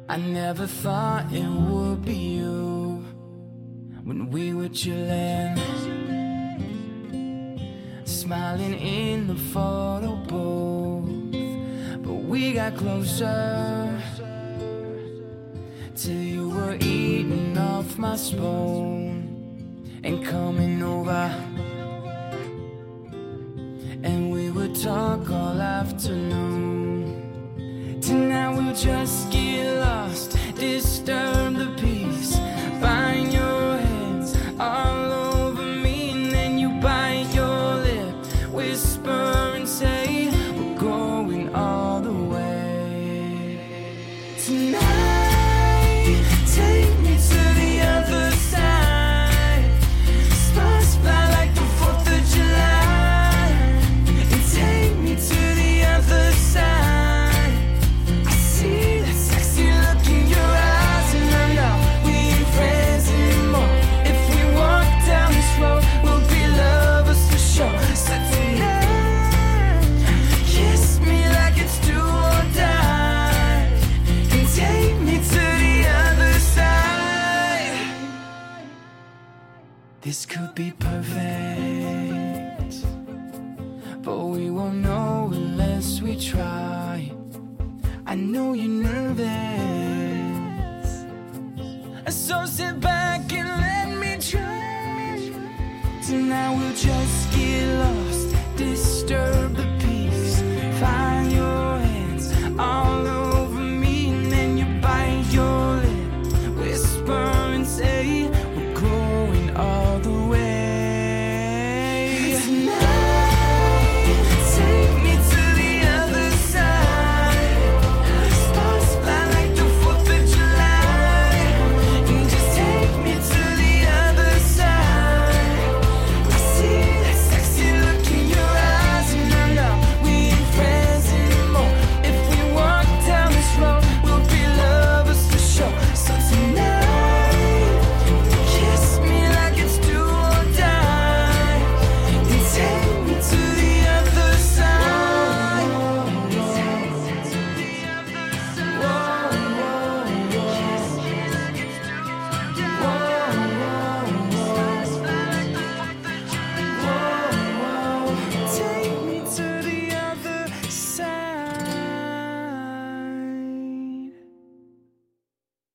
I never thought it would be you when we were chillin', smiling in the photo booth. But we got closer till you were eating off my spoon and coming over, and we would talk all afternoon. Tonight we'll just get lost, disturb the peace, find your hands all over me, and then you bite your lip, whisper and say we're going all the way. Tonight, take me to the other side. Sparks fly like the 4th of July, and take me to the other side. See that sexy look in your eyes, and I know we ain't friends anymore. If we walk down this road, we'll be lovers for sure. So tonight, kiss me like it's do or die, and take me to the other side. This could be perfect, but we won't know unless we try. I know you're nervous, so sit back and let me try. Tonight we'll just